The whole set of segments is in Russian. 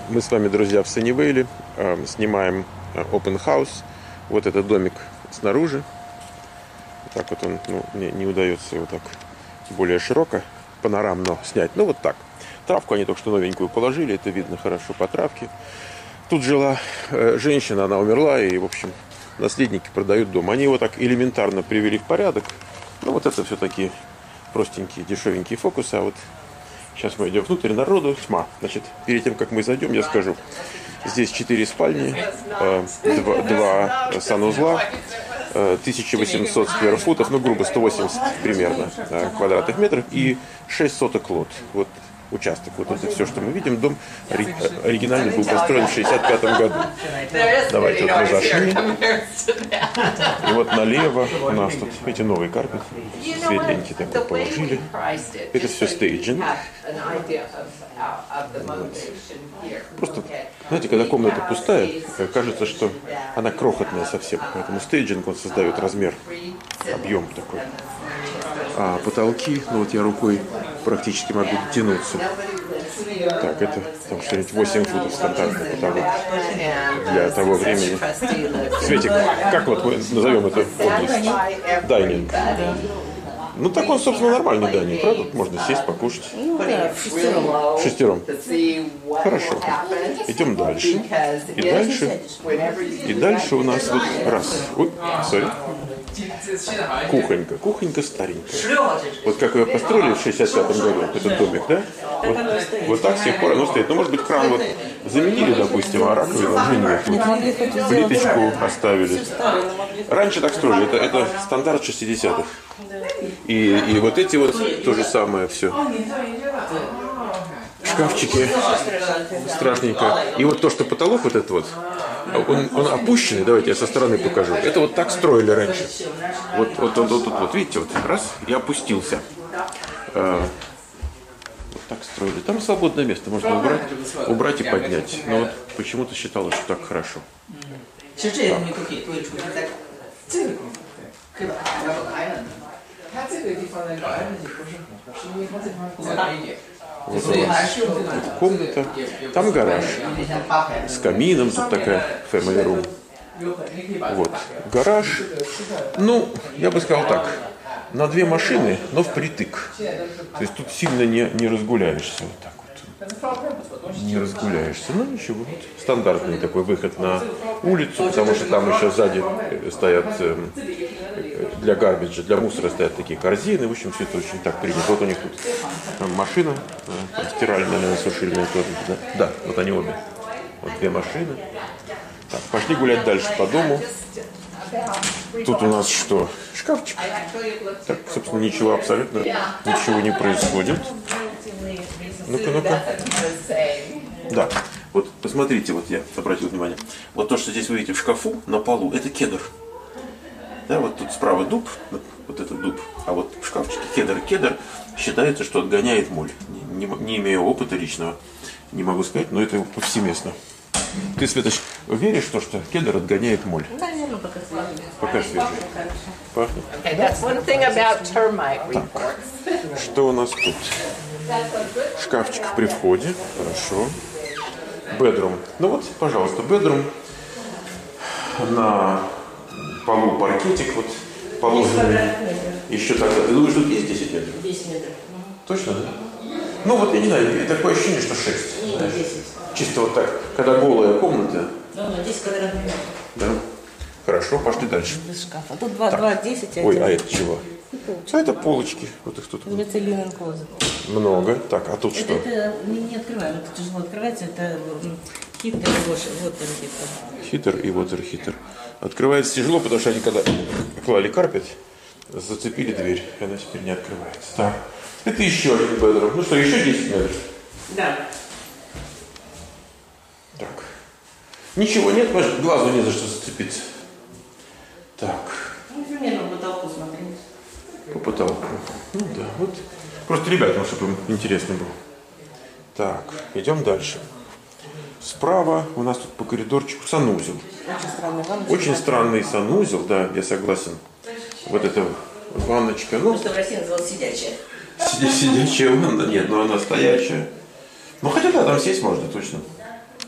Мы с вами, друзья, в Саннивейле снимаем open house. Вот этот домик снаружи. Так вот он, мне не удается его так более широко, панорамно снять. Ну вот так. Травку они только что новенькую положили, это видно хорошо по травке. Тут жила женщина, она умерла, и, в общем, наследники продают дом. Они его так элементарно привели в порядок. Ну вот это все такие простенькие, дешевенькие фокусы. А вот сейчас мы идем внутрь, народу тьма. Значит, перед тем, как мы зайдем, я скажу. Здесь 4 спальни, 2 санузла, 1800 скверфутов, ну, грубо, 180 примерно квадратных метров и 6 соток лот. Вот участок. Вот это все, что мы видим. Дом оригинально был построен в 1965 году. Давайте, вот мы зашли. И вот налево у нас тут эти новые карпеты. Светленький такой положили. Это все стейджинг. Просто, знаете, когда комната пустая, кажется, что она крохотная совсем. Поэтому стейджинг, он создает размер, объем такой. А потолки, ну вот я рукой практически могу дотянуться. Так, это там что-нибудь 8 футов стандартный потолок для того времени. Светик, как вот мы назовем эту область? Дайнинг. Ну так он, собственно, нормальный дайнинг, правда? Можно сесть, покушать. Шестером. Хорошо. Идем дальше. И дальше у нас вот раз. Ой, сори. Кухонька. Кухонька старенькая. Вот как ее построили в 65-м году, этот домик, да? Вот так с тех пор оно стоит. Ну, может быть, кран вот заменили, допустим, а раковину уже нет. Плиточку оставили. Раньше так строили. Это стандарт 60-х. И вот эти вот то же самое все. Шкафчики. Страшненько. И вот то, что потолок вот этот вот, он опущенный, давайте я со стороны покажу. Это вот так строили раньше. Вот, видите, вот раз, и опустился. Вот так строили. Там свободное место, можно убрать и поднять. Но вот почему-то считалось, что так хорошо. Вот у нас тут комната, там гараж с камином, тут такая family room. Вот, гараж, ну, я бы сказал так, на 2 машины, но впритык. То есть тут сильно не разгуляешься, вот так вот. Не разгуляешься, ну ничего, вот стандартный такой выход на улицу, потому что там еще сзади стоят для гарбиджа, для мусора стоят такие корзины, в общем, все это очень так принято. Вот у них тут машина стиральная, сушильная тоже, да, вот они обе, вот 2 машины. Так, пошли гулять дальше по дому. Тут у нас что? Шкафчик. Так, собственно, ничего абсолютно, ничего не происходит. Ну-ка. Да, вот посмотрите, вот я обратил внимание. Вот то, что здесь вы видите в шкафу на полу, это кедр. Да, вот тут справа дуб, вот этот дуб, а вот в шкафчике кедр. Кедр считается, что отгоняет моль. Не имея опыта личного, не могу сказать, но это повсеместно. Ты, Светоч, веришь в то, что кедр отгоняет моль? Да, наверное, пока свежий. Пока свежий. Пахнет? Okay, that's one thing about termite reports. Что у нас тут? Шкафчик при входе. Хорошо. Бедрум. Ну вот, пожалуйста, бедрум. На полу паркетик вот положенный. Еще тогда. Ты думаешь, тут есть 10 метров? 10 метров. Точно, да? Ну вот, я не знаю, такое ощущение, что 6. Нет, 10. Чисто вот так, когда голая комната. Ну, 10 квадратных метров. Да. Хорошо, пошли дальше. Без шкафа. Тут 2, 10, Ой, а это чего? А это полочки. Вот их тут называется линен клозет. много. Так, а тут что? Это не открываем, это тяжело открывается, это хитер, вот он хитер. Хитер и water-хитер. Открывается тяжело, потому что они когда клали карпет, зацепили дверь, и она теперь не открывается. Так, это еще один бедрум. Ну что, еще 10 метров? Да. Так. Ничего нет, может, глазу не за что зацепиться. Так. Ну, примерно по потолку смотрите. По потолку. Ну да, вот. Просто ребятам, чтобы им интересно было. Так, идем дальше. Справа у нас тут по коридорчику санузел. Очень странный ванночка. Очень странный санузел, да, я согласен. Вот эта ванночка, ну... Просто в России называлась сидячая. Сидячая ванна, нет, но она стоячая. Ну хотя да, там сесть можно, точно.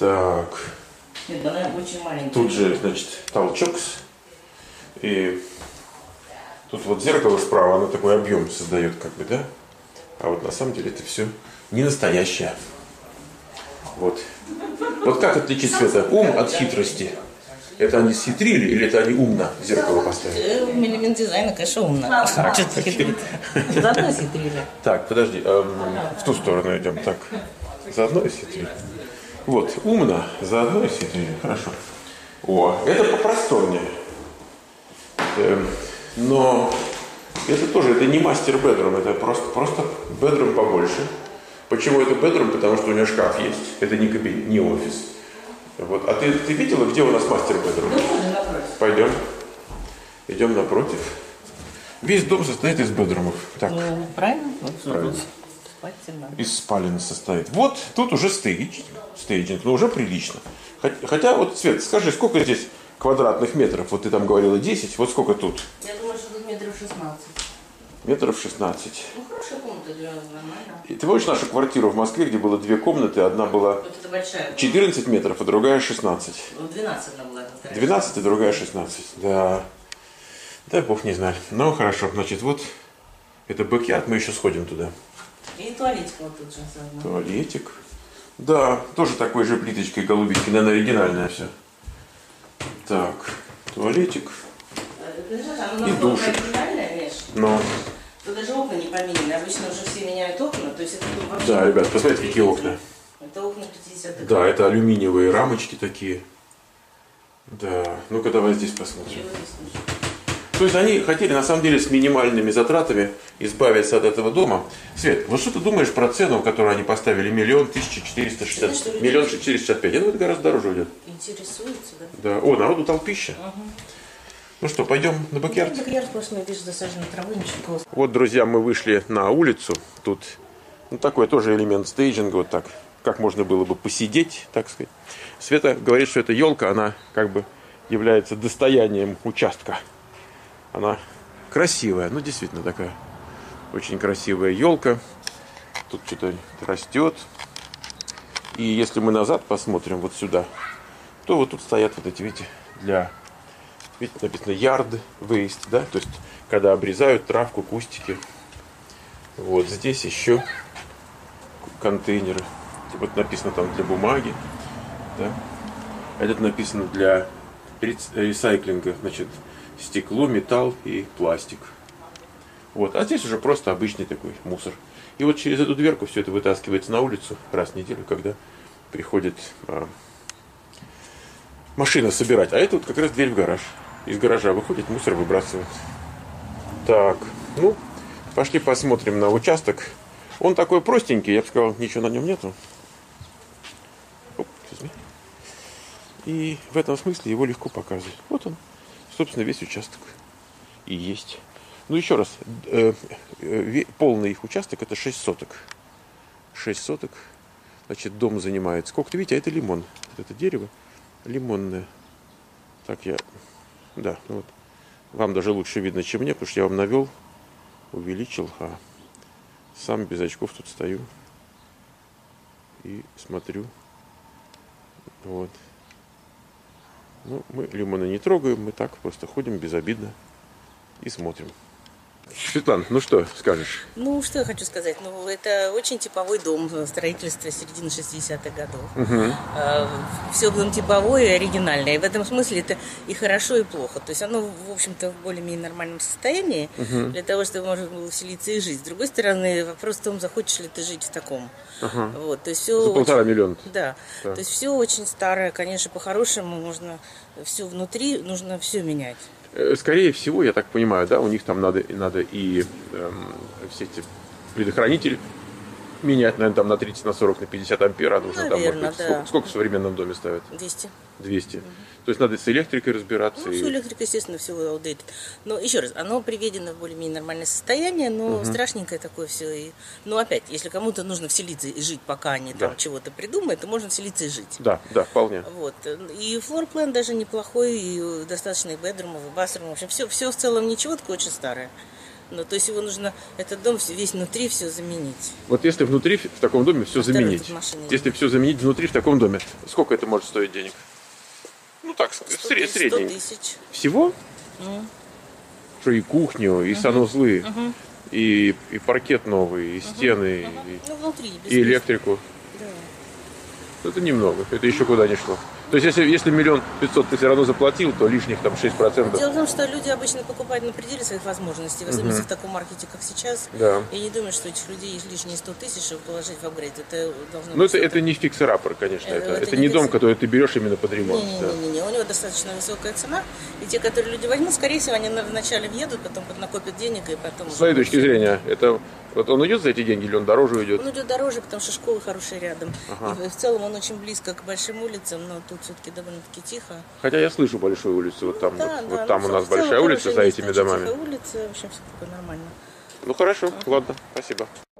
Так. Нет, она очень маленькая. Тут же, значит, толчок. И тут вот зеркало справа, оно такой объем создает, как бы, да? А вот на самом деле это все не настоящее. Вот. Вот как отличить, Света, ум от хитрости? Это они схитрили или это они умно зеркало поставили? Элемент дизайна, конечно, умно. Что-то хитрит. Заодно схитрили. Так, подожди, в ту сторону идем. Так, заодно и схитрили. Вот, умно, заодно и схитрили. Хорошо. О, это попросторнее. Но это тоже, это не мастер-бедрум, это просто бедрум побольше. Почему это бедрум? Потому что у него шкаф есть. Это не кабинет, не офис. Вот. А ты видела, где у нас мастер-бедрум? Пойдем. Идем напротив. Весь дом состоит из бедрумов. Так. Ну, правильно? Правильно. Спать-то. Из спален состоит. Вот тут уже стейджинг, но уже прилично. Хотя, вот, Свет, скажи, сколько здесь квадратных метров? Вот ты там говорила 10, вот сколько тут? Я думаю, что тут метров 16. Метров 16. Ну, хорошая комната для нормально. И ты помнишь нашу квартиру в Москве, где было 2 комнаты, одна была Вот это большая. 14 метров, а другая 16. Ну, 12 она была. 12 и другая 16. Да. Дай бог не знали. Ну, хорошо. Значит, вот это бэк-ярд, мы еще сходим туда. И туалетик вот тут же заодно. Туалетик. Да, тоже такой же плиточкой голубенькой, наверное, оригинальное все. Так, туалетик. И душик. Но. Тут даже окна не поменены. Обычно уже все меняют окна. То есть это вообще... Да, ребят, посмотрите, какие окна. Это окна 50-х. Да, это алюминиевые рамочки такие. Да, ну-ка давай здесь посмотрим. То есть они хотели на самом деле с минимальными затратами избавиться от этого дома. Свет, вот что ты думаешь про цену, которую они поставили? 1 460, 1 465. Я думаю, это гораздо дороже уйдет. Интересуется, да? Да. О, народу толпища. Ну что, пойдем на бэк-ярд? Бэк-ярд сплошной, видишь, засаженной травы, ничего. Вот, друзья, мы вышли на улицу. Тут такой тоже элемент стейджинга, вот так, как можно было бы посидеть, так сказать. Света говорит, что эта елка, она как бы является достоянием участка. Она красивая, ну действительно такая очень красивая елка. Тут что-то растет. И если мы назад посмотрим, вот сюда, то вот тут стоят вот эти, видите, видите, написано yard waste, да, то есть когда обрезают травку, кустики. Вот здесь еще контейнеры. Вот написано там для бумаги, да. Этот написано для ресайклинга, значит, стекло, металл и пластик. Вот, а здесь уже просто обычный такой мусор. И вот через эту дверку все это вытаскивается на улицу раз в неделю, когда приходит машина собирать. А это вот как раз дверь в гараж. Из гаража выходит, мусор выбрасывает. Так, ну, пошли посмотрим на участок. Он такой простенький, я бы сказал, ничего на нем нету. Оп, и в этом смысле его легко показывать. Вот он, собственно, весь участок и есть. Ну, еще раз, полный их участок это 6 соток. 6 соток. Значит, дом занимает. Сколько-то, видите, а это лимон. Это дерево лимонное. Так, да, ну вот. Вам даже лучше видно, чем мне, потому что я вам навел, увеличил, а сам без очков тут стою и смотрю. Вот. Ну, мы лимоны не трогаем, мы так просто ходим безобидно и смотрим. Светлана, ну что скажешь? Ну, что я хочу сказать. Ну, это очень типовой дом строительства середины 60-х годов. Все в нем типовое и оригинальное. И в этом смысле это и хорошо, и плохо. То есть оно, в общем-то, в более-менее нормальном состоянии для того, чтобы можно было вселиться и жить. С другой стороны, вопрос в том, захочешь ли ты жить в таком. Вот, то есть все за 1,5 миллиона. Да. То есть все очень старое. Конечно, по-хорошему можно все внутри, нужно все менять. Скорее всего, я так понимаю, да, у них там надо и все эти предохранители менять, наверное, там на 30, на 40, на 50 ампер. Нужно, наверное, там, может быть, сколько в современном доме ставят? 200. 200. То есть надо с электрикой разбираться. Ну, с электрикой, естественно, все outdated. Но еще раз, оно приведено в более-менее нормальное состояние, но страшненькое такое все. Но опять, если кому-то нужно вселиться и жить, пока они там чего-то придумают, то можно вселиться и жить. Да, вполне. Вот. И флорплан даже неплохой, и достаточно и бедрумов, и басрумов. В общем, все в целом ничего, такое очень старое. Ну, то есть его нужно, этот дом весь внутри все заменить. Вот если внутри в таком доме все заменить, если все заменить внутри в таком доме, сколько это может стоить денег? Ну так, средний. 100 тысяч. Всего? Что и кухню, и санузлы, и паркет новый, и стены, Ну, внутри, и электрику. Да. Это немного, это еще куда ни шло. То есть, если 1 500 000 ты все равно заплатил, то лишних там 6%. Дело в том, что люди обычно покупают на пределе своих возможностей, в особенности в таком маркете, как сейчас. Да. Я не думаю, что у этих людей есть лишние 100 тысяч, чтобы положить в апгрейд. Это должно Ну, быть это не фиксер-аппер, конечно. Это не не дом, фиксер- который ты берешь именно под ремонт. Не-не-не, у него достаточно высокая цена. И те, которые люди возьмут, скорее всего, они вначале въедут, потом накопят денег, и потом... С твоей точки зрения, это вот он идет за эти деньги или он дороже уйдет? Он идет дороже, потому что школы хорошие рядом. И в целом он очень близко к большим улицам, но тут все-таки довольно-таки тихо. Хотя я слышу большую улицу, вот там, Да, вот да, там ну, у нас в целом большая улица хорошее за место, этими очень домами. тихая улица, в общем, все такое нормально. Ну хорошо, ладно, спасибо.